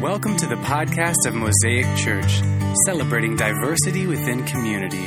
Welcome to the podcast of Mosaic Church, celebrating diversity within community.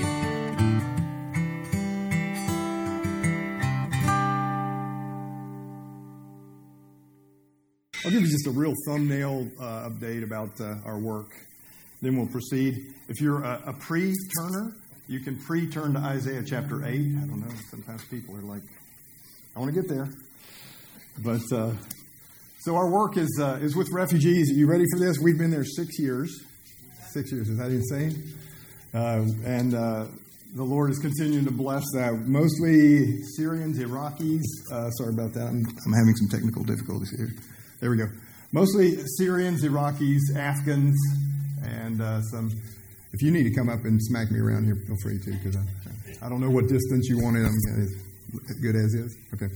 I'll give you just a real thumbnail update about our work. Then we'll proceed. If you're a pre-turner, you can pre-turn to Isaiah chapter 8. I don't know, sometimes people are like, I want to get there. But so our work is with refugees. Are you ready for this? We've been there 6 years. 6 years, is that insane? And the Lord is continuing to bless that. Mostly Syrians, Iraqis. Sorry about that. I'm having some technical difficulties here. There we go. Mostly Syrians, Iraqis, Afghans, and some. If you need to come up and smack me around here, feel free to, because I don't know what distance you want it. I'm as good as is. Okay.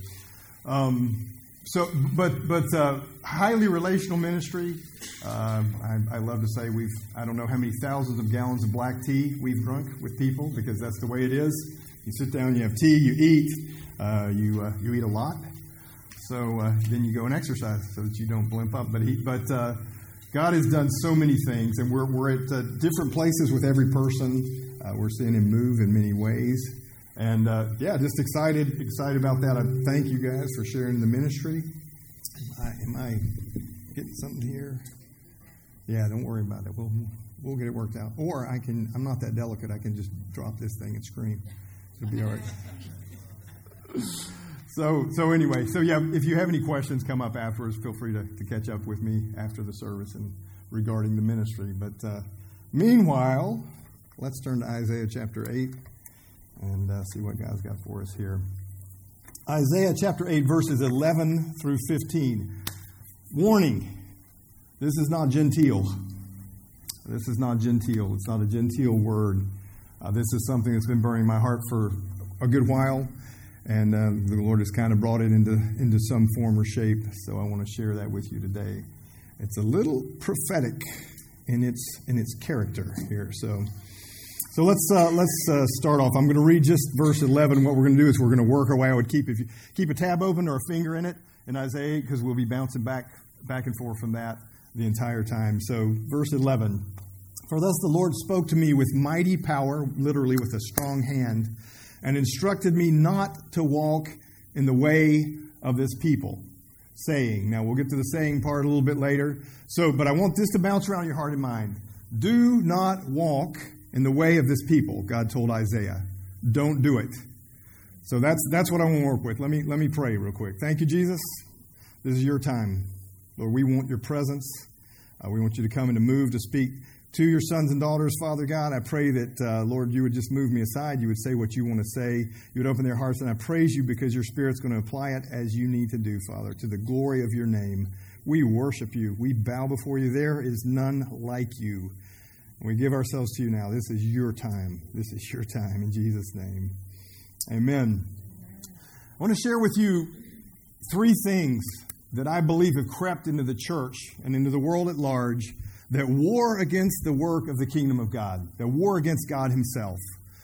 But highly relational ministry. I love to say I don't know how many thousands of gallons of black tea we've drunk with people, because that's the way it is. You sit down, you have tea, you eat, you eat a lot. So then you go and exercise so that you don't blimp up. But God has done so many things, and we're at different places with every person. We're seeing Him move in many ways. And, just excited about that. I thank you guys for sharing the ministry. Am I getting something here? Yeah, don't worry about it. We'll get it worked out. Or I'm not that delicate. I can just drop this thing and scream. It'll be all right. So anyway, if you have any questions, come up afterwards. Feel free to catch up with me after the service and regarding the ministry. But meanwhile, let's turn to Isaiah chapter 8. And see what God's got for us here. Isaiah chapter 8, verses 11 through 15. Warning, this is not genteel. This is not genteel. It's not a genteel word. This is something that's been burning my heart for a good while. And the Lord has kind of brought it into some form or shape. So I want to share that with you today. It's a little prophetic in its character here. So let's start off. I'm going to read just verse 11. What we're going to do is we're going to work our way. I would keep a tab open or a finger in it in Isaiah 8, because we'll be bouncing back and forth from that the entire time. So verse 11. For thus the Lord spoke to me with mighty power, literally with a strong hand, and instructed me not to walk in the way of this people, saying. Now we'll get to the saying part a little bit later. But I want this to bounce around your heart and mind. Do not walk in the way of this people, God told Isaiah. Don't do it. So that's what I want to work with. Let me pray real quick. Thank you, Jesus. This is your time. Lord, we want your presence. We want you to come and to move, to speak to your sons and daughters, Father God. I pray that, Lord, you would just move me aside. You would say what you want to say. You would open their hearts. And I praise you because your Spirit's going to apply it as you need to do, Father, to the glory of your name. We worship you. We bow before you. There is none like you. We give ourselves to you now. This is your time. This is your time in Jesus' name. Amen. I want to share with you 3 things that I believe have crept into the church and into the world at large that war against the work of the kingdom of God, that war against God himself.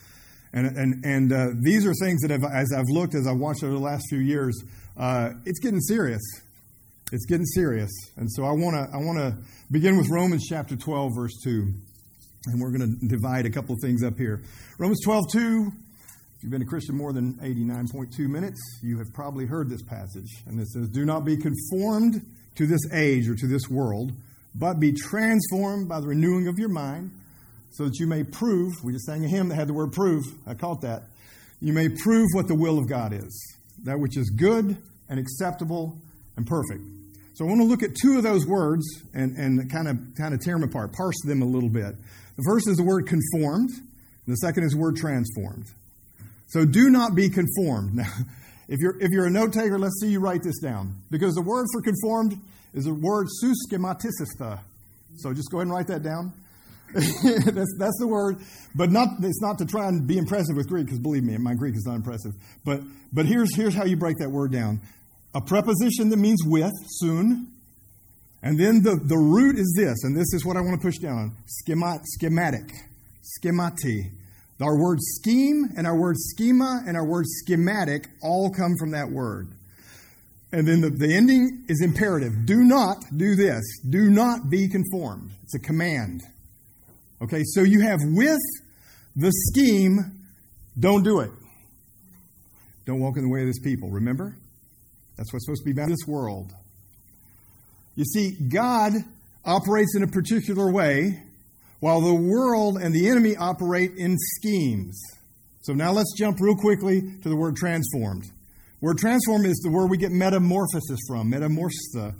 And these are things that as I've watched over the last few years, it's getting serious. It's getting serious. And so I want to begin with Romans chapter 12, verse 2. And we're going to divide a couple of things up here. Romans 12:2. If you've been a Christian more than 89.2 minutes, you have probably heard this passage. And it says, do not be conformed to this age or to this world, but be transformed by the renewing of your mind, so that you may prove. We just sang a hymn that had the word prove. I caught that. You may prove what the will of God is, that which is good and acceptable and perfect. So I want to look at 2 of those words and kind of tear them apart, parse them a little bit. The first is the word conformed, and the second is the word transformed. So do not be conformed. Now, if you're a note taker, let's see you write this down. Because the word for conformed is the word suschematisista. So just go ahead and write that down. that's the word. But it's not to try and be impressive with Greek, because believe me, my Greek is not impressive. But here's how you break that word down. A preposition that means with, soon. And then the root is this, and this is what I want to push down on. Schematic. Schemati. Our word scheme and our word schema and our word schematic all come from that word. And then the ending is imperative. Do not do this. Do not be conformed. It's a command. Okay, so you have with the scheme, don't do it. Don't walk in the way of this people. Remember? That's what's supposed to be about this world. You see, God operates in a particular way, while the world and the enemy operate in schemes. So now let's jump real quickly to the word transformed. Word transformed is the word we get metamorphosis from. Morphos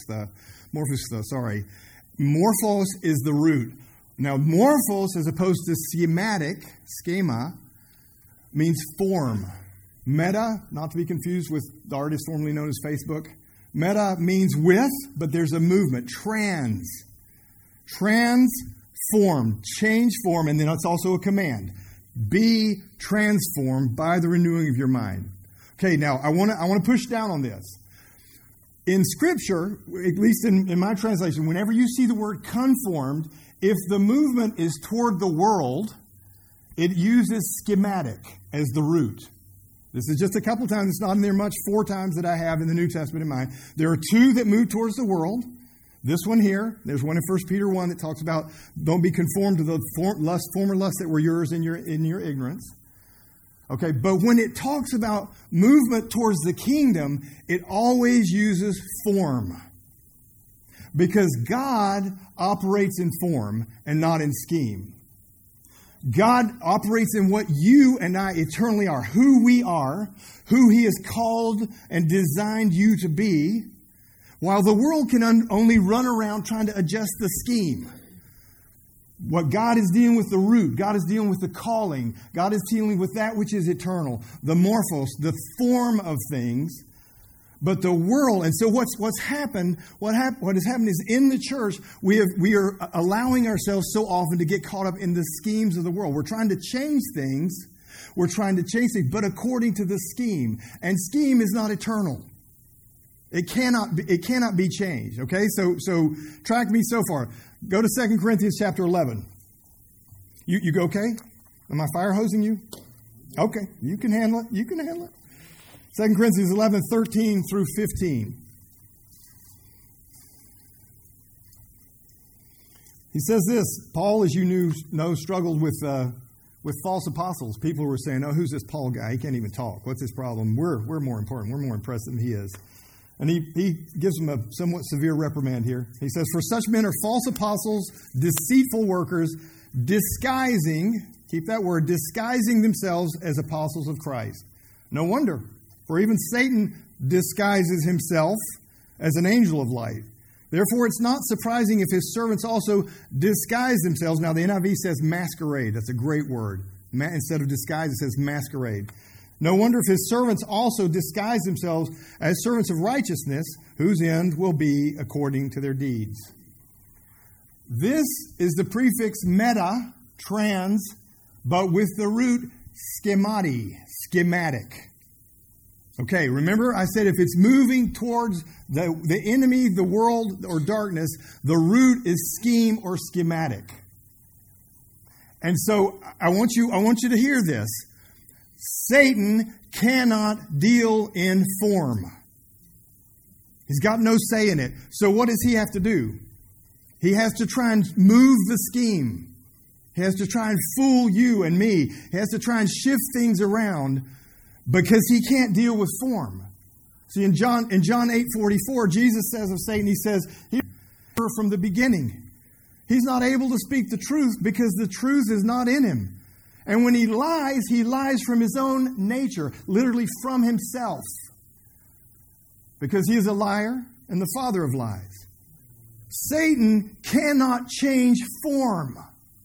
is the root. Now, morphos, as opposed to schema, means form. Meta, not to be confused with the artist formerly known as Facebook. Meta means with, but there's a movement. Transform, change form, and then it's also a command. Be transformed by the renewing of your mind. Okay, now I want to push down on this. In Scripture, at least in my translation, whenever you see the word conformed, if the movement is toward the world, it uses schematic as the root. This is just a couple times. It's not in there much. 4 times that I have in the New Testament in mind. There are 2 that move towards the world. This one here, there's one in 1 Peter 1 that talks about don't be conformed to the former lusts that were yours in your ignorance. Okay, but when it talks about movement towards the kingdom, it always uses form. Because God operates in form and not in scheme. God operates in what you and I eternally are, who we are, who He has called and designed you to be, while the world can only run around trying to adjust the scheme. What God is dealing with the root, God is dealing with the calling, God is dealing with that which is eternal, the morphos, the form of things. But the world, and so what has happened is in the church, we are allowing ourselves so often to get caught up in the schemes of the world. We're trying to change things, but according to the scheme. And scheme is not eternal. It cannot be changed. Okay, so track me so far. Go to 2 Corinthians chapter 11. You go okay? Am I fire hosing you? Okay, you can handle it. 2 Corinthians 11, 13 through 15. He says this, Paul, as you know, struggled with false apostles. People were saying, oh, who's this Paul guy? He can't even talk. What's his problem? We're more important. We're more impressive than he is. And he gives them a somewhat severe reprimand here. He says, for such men are false apostles, deceitful workers, disguising themselves as apostles of Christ. No wonder. For even Satan disguises himself as an angel of light. Therefore, it's not surprising if his servants also disguise themselves. Now, the NIV says masquerade. That's a great word. Instead of disguise, it says masquerade. No wonder if his servants also disguise themselves as servants of righteousness, whose end will be according to their deeds. This is the prefix meta, trans, but with the root schematic. Okay, remember I said if it's moving towards the enemy, the world, or darkness, the root is scheme or schematic. And so I want you to hear this. Satan cannot deal in form. He's got no say in it. So what does he have to do? He has to try and move the scheme. He has to try and fool you and me. He has to try and shift things around. Because he can't deal with form. See, in John 8:44, Jesus says of Satan, he says, he's from the beginning. He's not able to speak the truth because the truth is not in him. And when he lies from his own nature, literally from himself. Because he is a liar and the father of lies. Satan cannot change form.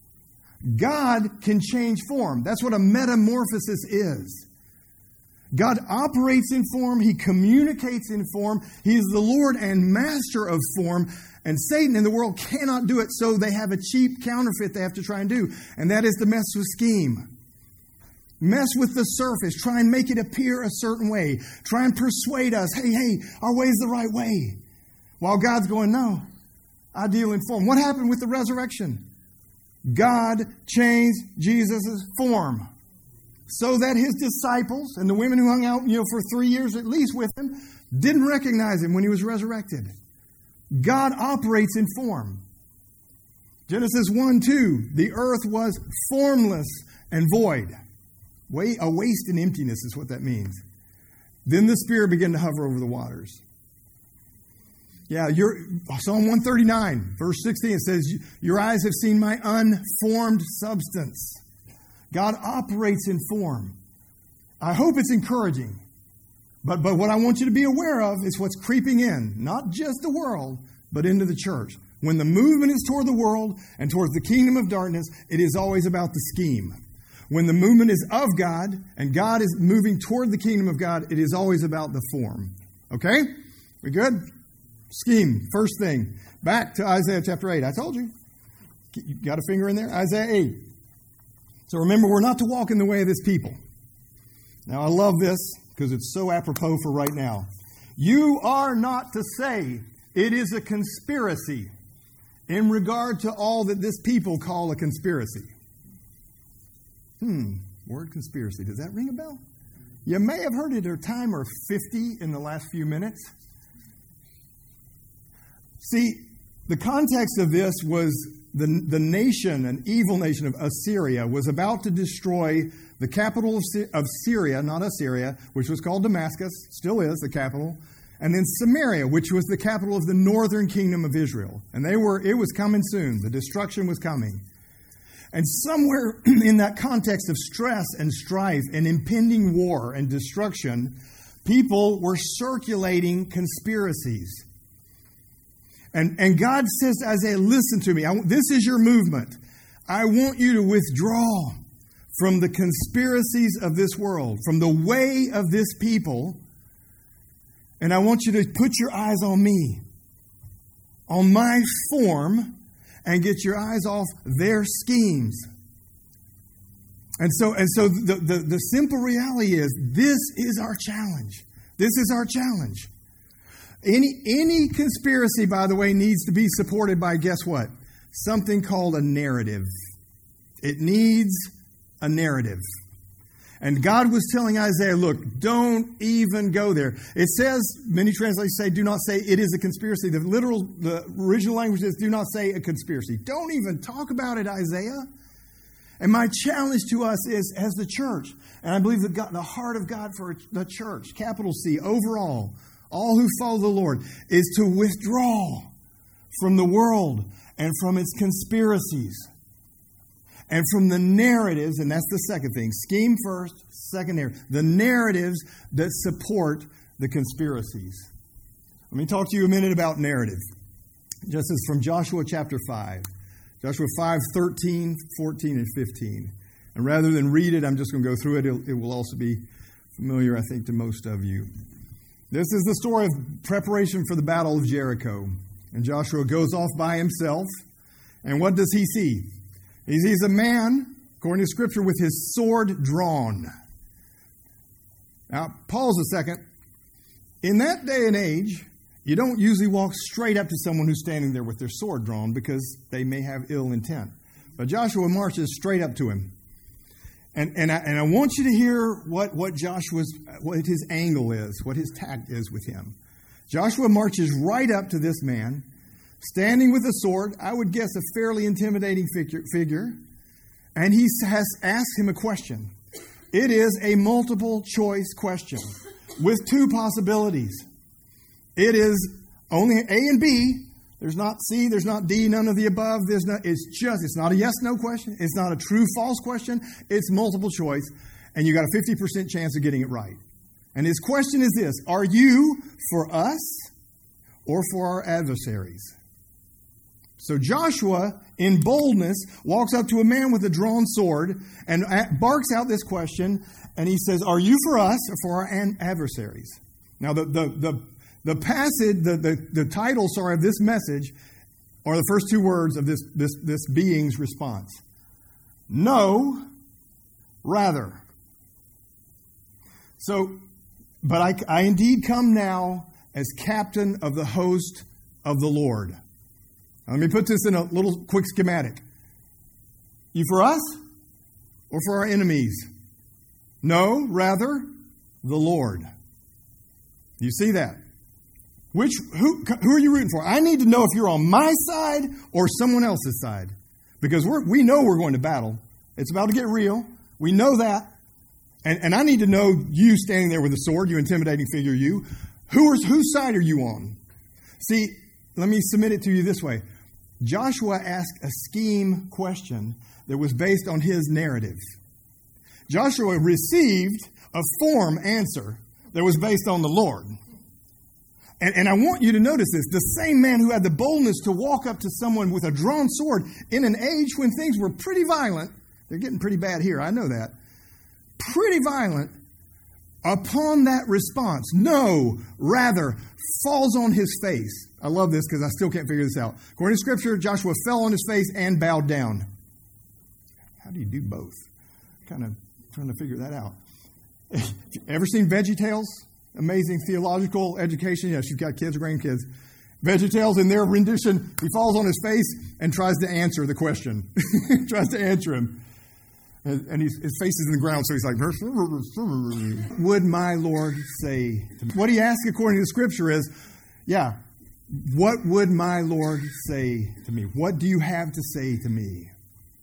God can change form. That's what a metamorphosis is. God operates in form. He communicates in form. He is the Lord and master of form. And Satan and the world cannot do it, so they have a cheap counterfeit they have to try and do. And that is to mess with scheme. Mess with the surface. Try and make it appear a certain way. Try and persuade us, hey, our way is the right way. While God's going, no, I deal in form. What happened with the resurrection? God changed Jesus' form. so that his disciples and the women who hung out, for 3 years at least with him, didn't recognize him when he was resurrected. God operates in form. Genesis 1:2, the earth was formless and void. A waste and emptiness is what that means. Then the Spirit began to hover over the waters. Yeah, Psalm 139, verse 16, it says, your eyes have seen my unformed substance. God operates in form. I hope it's encouraging. But what I want you to be aware of is what's creeping in, not just the world, but into the church. When the movement is toward the world and towards the kingdom of darkness, it is always about the scheme. When the movement is of God and God is moving toward the kingdom of God, it is always about the form. Okay? We good? Scheme. First thing. Back to Isaiah chapter 8. I told you. You got a finger in there? Isaiah 8. So remember, we're not to walk in the way of this people. Now, I love this because it's so apropos for right now. You are not to say it is a conspiracy in regard to all that this people call a conspiracy. Word conspiracy. Does that ring a bell? You may have heard it a time or 50 in the last few minutes. See, the context of this was the nation, an evil nation of Assyria, was about to destroy the capital of Syria, not Assyria, which was called Damascus, still is the capital, and then Samaria, which was the capital of the northern kingdom of Israel. And it was coming soon. The destruction was coming. And somewhere in that context of stress and strife and impending war and destruction, people were circulating conspiracies. And God says to Isaiah, listen to me. This is your movement. I want you to withdraw from the conspiracies of this world, from the way of this people. And I want you to put your eyes on me, on my form, and get your eyes off their schemes. And so the simple reality is, this is our challenge. This is our challenge. Any conspiracy, by the way, needs to be supported by, guess what? Something called a narrative. It needs a narrative. And God was telling Isaiah, look, don't even go there. It says, many translations say, do not say it is a conspiracy. The original language is, do not say a conspiracy. Don't even talk about it, Isaiah. And my challenge to us is, as the church, and I believe the heart of God for the church, capital C, overall, all who follow the Lord, is to withdraw from the world and from its conspiracies and from the narratives, and that's the second thing. Scheme first, second narrative. The narratives that support the conspiracies. Let me talk to you a minute about narrative. Just as from Joshua chapter 5. Joshua 5, 13, 14, and 15. And rather than read it, I'm just going to go through it. It will also be familiar, I think, to most of you. This is the story of preparation for the Battle of Jericho. And Joshua goes off by himself. And what does he see? He sees a man, according to Scripture, with his sword drawn. Now, pause a second. In that day and age, you don't usually walk straight up to someone who's standing there with their sword drawn because they may have ill intent. But Joshua marches straight up to him. And I want you to hear what his angle is, what his tact is with him. Joshua marches right up to this man, standing with a sword, I would guess a fairly intimidating figure, and he has asked him a question. It is a multiple choice question with two possibilities. It is only A and B. There's not C, there's not D, none of the above. It's not a yes-no question. It's not a true-false question. It's multiple choice, and you got a 50% chance of getting it right. And his question is this: are you for us or for our adversaries? So Joshua, in boldness, walks up to a man with a drawn sword and barks out this question, and he says, are you for us or for our adversaries? Now, the passage, the title, of this message are the first two words of this being's response. No, rather. So, but I indeed come now as captain of the host of the Lord. Now, let me put this in a little quick schematic. You for us or for our enemies? No, rather, the Lord. You see that? Who are you rooting for? I need to know if you're on my side or someone else's side. Because we know we're going to battle. It's about to get real. We know that. And I need to know you standing there with a sword, you intimidating figure, you. Whose side are you on? See, let me submit it to you this way. Joshua asked a scheme question that was based on his narrative. Joshua received a form answer that was based on the Lord. And I want you to notice this. The same man who had the boldness to walk up to someone with a drawn sword in an age when things were pretty violent. They're getting pretty bad here, I know that. Pretty violent. Upon that response, no, rather, falls on his face. I love this because I still can't figure this out. According to Scripture, Joshua fell on his face and bowed down. How do you do both? Kind of trying to figure that out. Ever seen VeggieTales? Amazing theological education. Yes, you've got kids or grandkids. VeggieTales, in their rendition, he falls on his face and tries to answer the question. Tries to answer him. And his face is in the ground, so he's like, would my Lord say to me? What he asks according to the Scripture is, what would my Lord say to me? What do you have to say to me?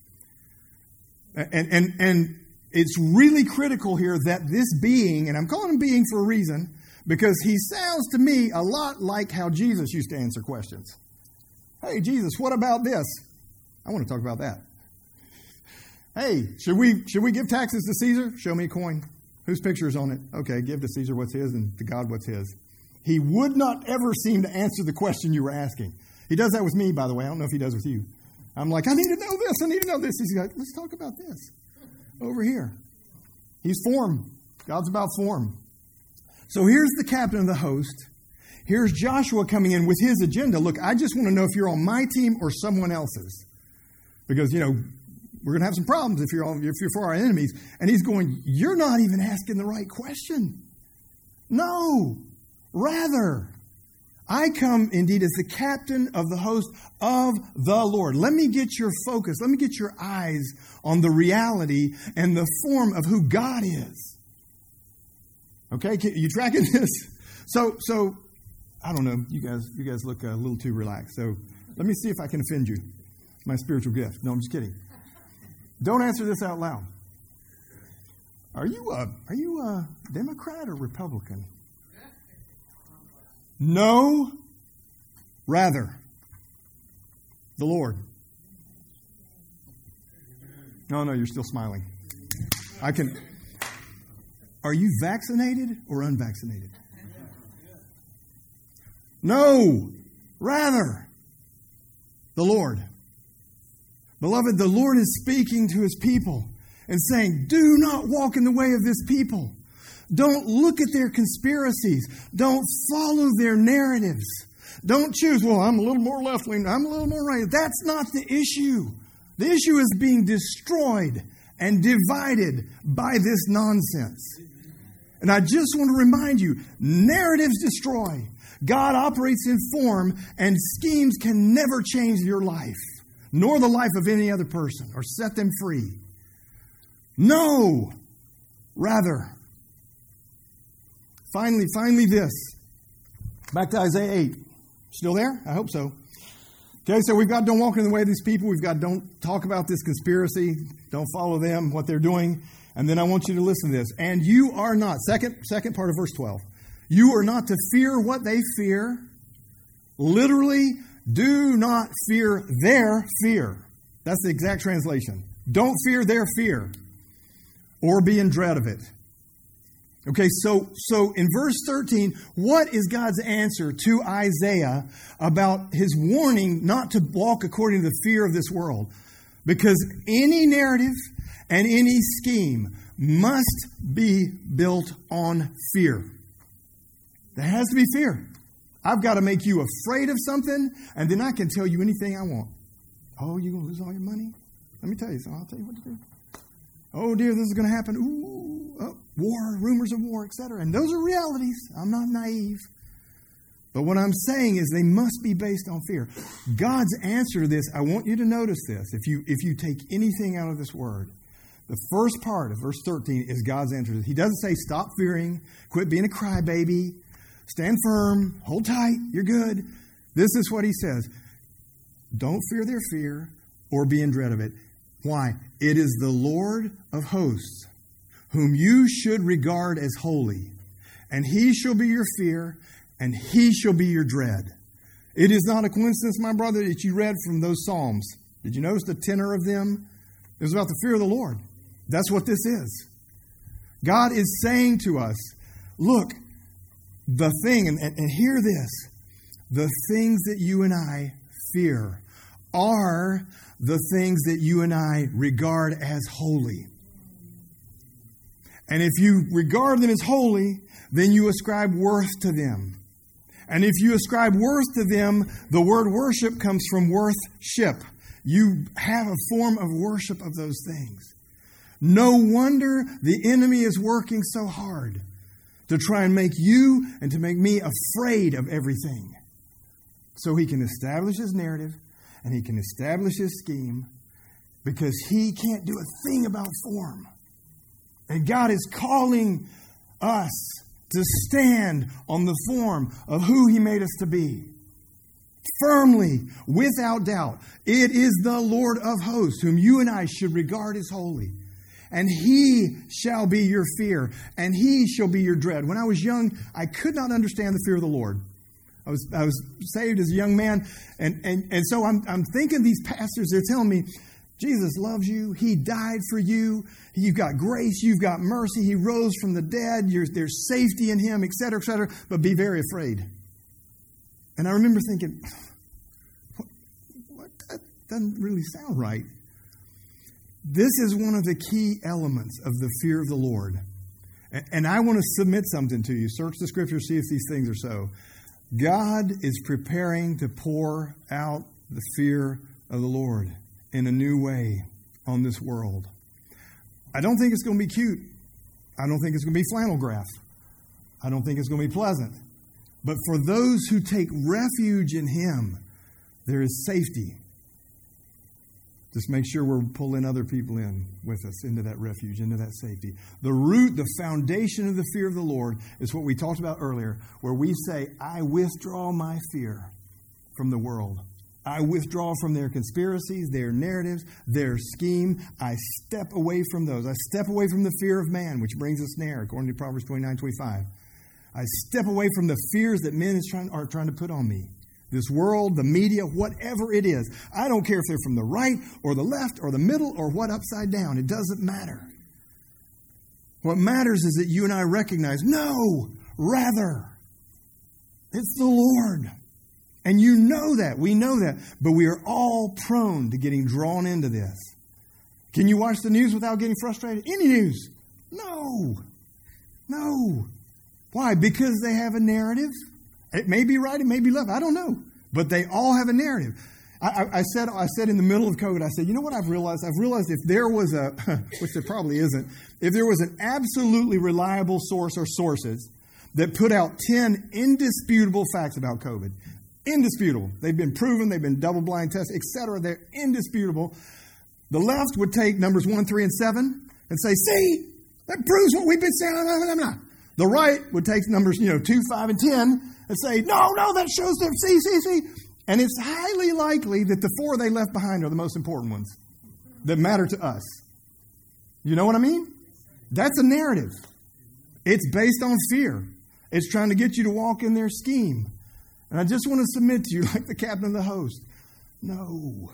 And it's really critical here that this being, and I'm calling him being for a reason, because he sounds to me a lot like how Jesus used to answer questions. Hey, Jesus, what about this? I want to talk about that. Hey, should we give taxes to Caesar? Show me a coin. Whose picture is on it? Okay, give to Caesar what's his and to God what's his. He would not ever seem to answer the question you were asking. He does that with me, by the way. I don't know if he does with you. I'm like, I need to know this. I need to know this. He's like, let's talk about this over here. He's form. God's about form. So here's the captain of the host. Here's Joshua coming in with his agenda. Look, I just want to know if you're on my team or someone else's. Because, we're going to have some problems if you're for our enemies. And he's going, you're not even asking the right question. No, rather, I come indeed as the captain of the host of the Lord. Let me get your focus. Let me get your eyes on the reality and the form of who God is. Okay, are you tracking this? So I don't know. You guys look a little too relaxed. So let me see if I can offend you. My spiritual gift. No, I'm just kidding. Don't answer this out loud. Are you a Democrat or Republican? No, rather, the Lord. No, you're still smiling. Are you vaccinated or unvaccinated? No, rather, the Lord. Beloved, the Lord is speaking to his people and saying, do not walk in the way of this people. Don't look at their conspiracies. Don't follow their narratives. Don't choose, well, I'm a little more left-wing, I'm a little more right. That's not the issue. The issue is being destroyed and divided by this nonsense. And I just want to remind you, narratives destroy. God operates in form, and schemes can never change your life, nor the life of any other person, or set them free. No, rather. Finally this. Back to Isaiah 8. Still there? I hope so. Okay, so we've got don't walk in the way of these people. We've got don't talk about this conspiracy. Don't follow them, what they're doing. And then I want you to listen to this. And you are not, second part of verse 12. You are not to fear what they fear. Literally, do not fear their fear. That's the exact translation. Don't fear their fear or be in dread of it. Okay, so in verse 13, what is God's answer to Isaiah about his warning not to walk according to the fear of this world? Because any narrative and any scheme must be built on fear. There has to be fear. I've got to make you afraid of something, and then I can tell you anything I want. Oh, you're going to lose all your money? Let me tell you something. I'll tell you what to do. Oh, dear, this is going to happen. Ooh, war, rumors of war, etc. And those are realities. I'm not naive. But what I'm saying is they must be based on fear. God's answer to this, I want you to notice this. If you take anything out of this word, The first part of verse 13 is God's answer. He doesn't say, stop fearing, quit being a crybaby, stand firm, hold tight, you're good. This is what he says. Don't fear their fear or be in dread of it. Why? It is the Lord of hosts, whom you should regard as holy, and he shall be your fear, and he shall be your dread. It is not a coincidence, my brother, that you read from those Psalms. Did you notice the tenor of them? It was about the fear of the Lord. That's what this is. God is saying to us, look, the thing, and hear this, the things that you and I fear are the things that you and I regard as holy. And if you regard them as holy, then you ascribe worth to them. And if you ascribe worth to them, the word worship comes from worth-ship. You have a form of worship of those things. No wonder the enemy is working so hard to try and make you and to make me afraid of everything. So he can establish his narrative and he can establish his scheme because he can't do a thing about form. And God is calling us to stand on the form of who he made us to be. Firmly, without doubt, it is the Lord of hosts, whom you and I should regard as holy. And he shall be your fear, and he shall be your dread. When I was young, I could not understand the fear of the Lord. I was saved as a young man, and so I'm thinking these pastors, they're telling me, Jesus loves you. He died for you. You've got grace. You've got mercy. He rose from the dead. There's safety in him, etc., etc. But be very afraid. And I remember thinking, what? That doesn't really sound right. This is one of the key elements of the fear of the Lord. And I want to submit something to you. Search the Scripture, see if these things are so. God is preparing to pour out the fear of the Lord in a new way on this world. I don't think it's going to be cute. I don't think it's going to be flannel graph. I don't think it's going to be pleasant. But for those who take refuge in him, there is safety. Just make sure we're pulling other people in with us into that refuge, into that safety. The root, the foundation of the fear of the Lord is what we talked about earlier, where we say, I withdraw my fear from the world. I withdraw from their conspiracies, their narratives, their scheme. I step away from those. I step away from the fear of man, which brings a snare, according to Proverbs 29:25. I step away from the fears that men are trying to put on me. This world, the media, whatever it is. I don't care if they're from the right or the left or the middle or what upside down. It doesn't matter. What matters is that you and I recognize, no, rather, it's the Lord. And you know that. We know that. But we are all prone to getting drawn into this. Can you watch the news without getting frustrated? Any news? No. No. Why? Because they have a narrative. It may be right, it may be left. I don't know. But they all have a narrative. I said in the middle of COVID, I said, you know what I've realized? I've realized if there was a, which there probably isn't, if there was an absolutely reliable source or sources that put out 10 indisputable facts about COVID, indisputable. They've been proven, they've been double-blind tested, etc. They're indisputable. The left would take numbers 1, 3, and 7 and say, see, that proves what we've been saying. Blah, blah, blah, blah. The right would take numbers, 2, 5, and 10 and say, no, that shows them, see. And it's highly likely that the 4 they left behind are the most important ones that matter to us. You know what I mean? That's a narrative. It's based on fear. It's trying to get you to walk in their scheme. And I just want to submit to you, like the captain of the host, no,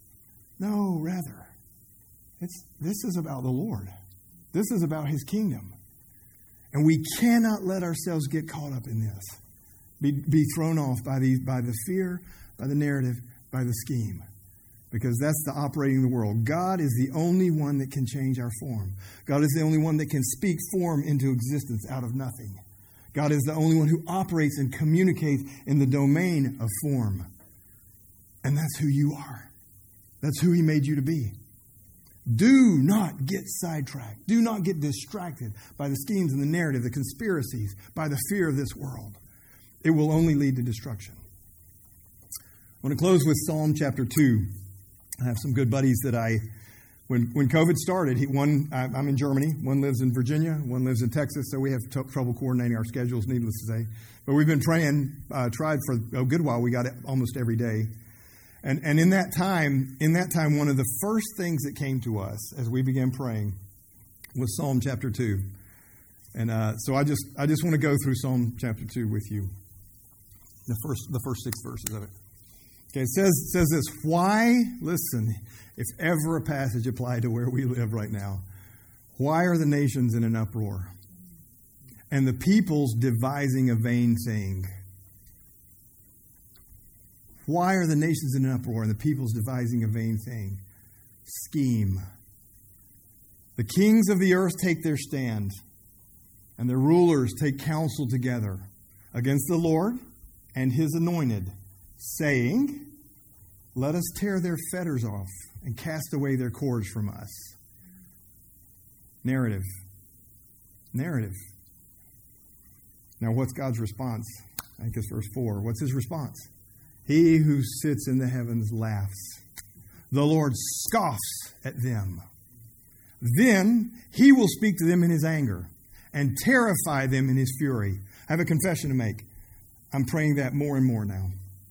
rather. This is about the Lord. This is about his kingdom. And we cannot let ourselves get caught up in this. Be thrown off by the fear, by the narrative, by the scheme. Because that's the operating of the world. God is the only one that can change our form. God is the only one that can speak form into existence out of nothing. God is the only one who operates and communicates in the domain of form. And that's who you are. That's who he made you to be. Do not get sidetracked. Do not get distracted by the schemes and the narrative, the conspiracies, by the fear of this world. It will only lead to destruction. I want to close with Psalm chapter 2. I have some good buddies that I When COVID started, I'm in Germany, one lives in Virginia, one lives in Texas, so we have trouble coordinating our schedules, needless to say. But we've been praying, tried for a good while. We got it almost every day. And in that time, one of the first things that came to us as we began praying was Psalm chapter 2. And so I just want to go through Psalm chapter 2 with you. The first 6 verses of it. Okay, it says this, why, listen, if ever a passage applied to where we live right now, why are the nations in an uproar? And the peoples devising a vain thing. Why are the nations in an uproar and the peoples devising a vain thing? Scheme. The kings of the earth take their stand, and the rulers take counsel together against the Lord and His anointed, saying, let us tear their fetters off and cast away their cords from us. Narrative. Now, what's God's response? I think it's verse 4. What's His response? He who sits in the heavens laughs. The Lord scoffs at them. Then He will speak to them in His anger and terrify them in His fury. I have a confession to make. I'm praying that more and more now.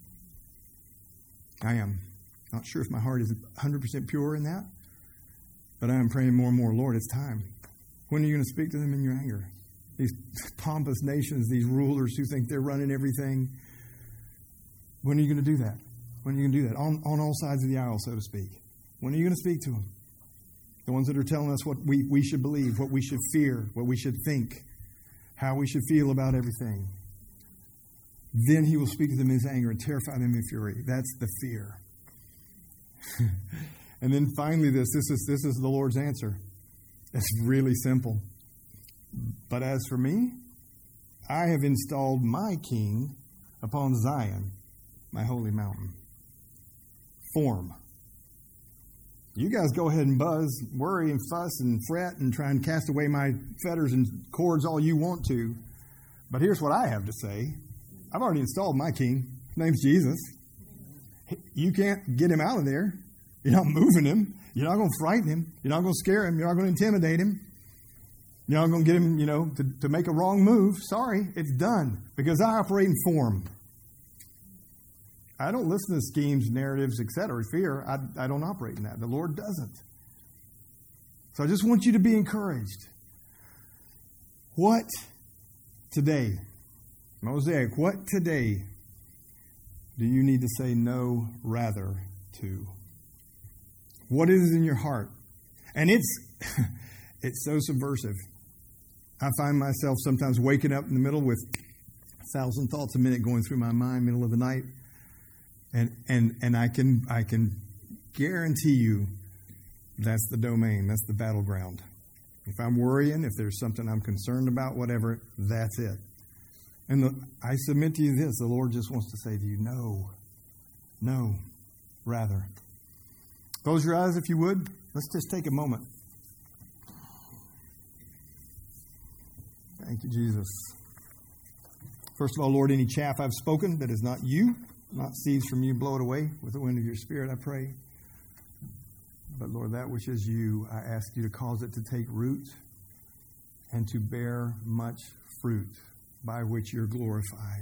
I am. Not sure if my heart is 100% pure in that, but I am praying more and more, Lord, it's time. When are you going to speak to them in your anger? These pompous nations, these rulers who think they're running everything. When are you going to do that? When are you going to do that? On all sides of the aisle, so to speak. When are you going to speak to them? The ones that are telling us what we should believe, what we should fear, what we should think, how we should feel about everything. Then He will speak to them in His anger and terrify them in fury. That's the fear. And then finally this is the Lord's answer. It's really simple. But as for me, I have installed my king upon Zion, my holy mountain. Form. You guys go ahead and buzz, worry and fuss and fret and try and cast away my fetters and cords all you want to. But here's what I have to say. I've already installed my king. His name's Jesus. You can't get Him out of there. You're not moving Him. You're not going to frighten Him. You're not going to scare Him. You're not going to intimidate Him. You're not going to get Him, to make a wrong move. Sorry, it's done. Because I operate in form. I don't listen to schemes, narratives, etc. Fear. I don't operate in that. The Lord doesn't. So I just want you to be encouraged. What today, Mosaic, what today do you need to say no rather to? What is in your heart? And it's so subversive. I find myself sometimes waking up in the middle with 1,000 thoughts a minute going through my mind, middle of the night. And I can guarantee you that's the domain, that's the battleground. If I'm worrying, if there's something I'm concerned about, whatever, that's it. And I submit to you this, the Lord just wants to say to you, no, rather. Close your eyes if you would. Let's just take a moment. Thank you, Jesus. First of all, Lord, any chaff I've spoken that is not you, not seeds from you, blow it away with the wind of your Spirit, I pray. But Lord, that which is you, I ask you to cause it to take root and to bear much fruit by which you're glorified.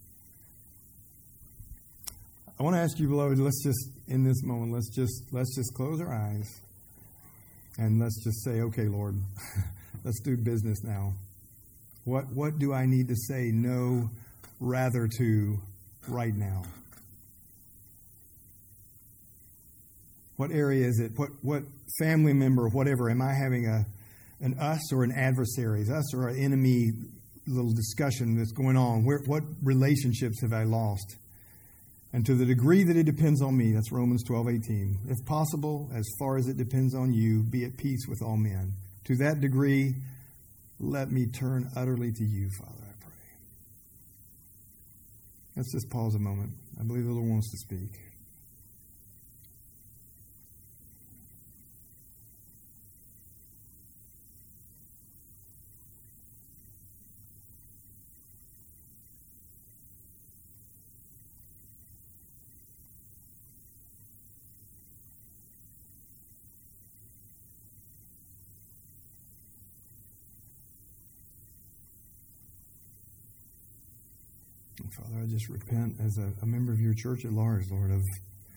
I want to ask you, beloved, let's just, in this moment, let's just close our eyes and let's just say, okay, Lord, let's do business now. What do I need to say no rather to right now? What area is it? What family member, whatever, am I having an us or an adversary? Is us or an enemy little discussion that's going on? What relationships have I lost? And to the degree that it depends on me, that's Romans 12:18. If possible, as far as it depends on you, be at peace with all men. To that degree, let me turn utterly to you, Father, I pray. Let's just pause a moment. I believe the Lord wants to speak. And Father, I just repent as a member of your church at large, Lord, of,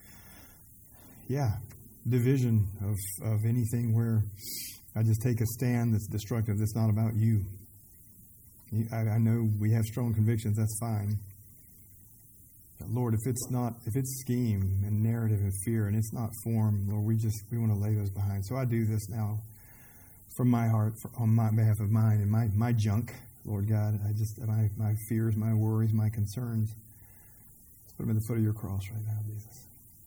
division of anything where I just take a stand that's destructive, that's not about you. I know we have strong convictions, that's fine. But Lord, if it's scheme and narrative and fear and it's not form, Lord, we want to lay those behind. So I do this now from my heart, on my behalf of mine and my junk, Lord God. My fears, my worries, my concerns, let's put them at the foot of your cross right now, Jesus.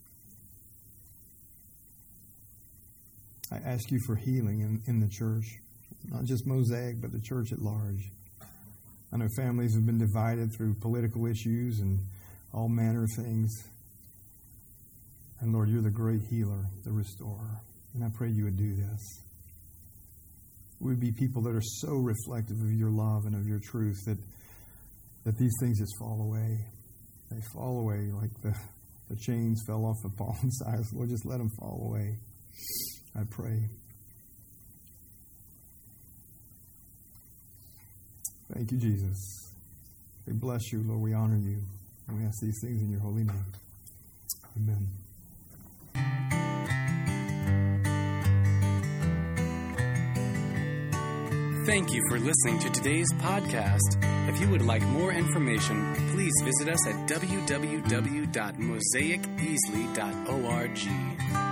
I ask you for healing in the church, not just Mosaic, but the church at large. I know families have been divided through political issues and all manner of things. And Lord, you're the great healer, the restorer. And I pray you would do this. We'd be people that are so reflective of your love and of your truth that these things just fall away. They fall away like the chains fell off of Paul and Silas. Lord, just let them fall away. I pray. Thank you, Jesus. We bless you, Lord. We honor you. And we ask these things in your holy name. Amen. Thank you for listening to today's podcast. If you would like more information, please visit us at www.mosaiceasley.org.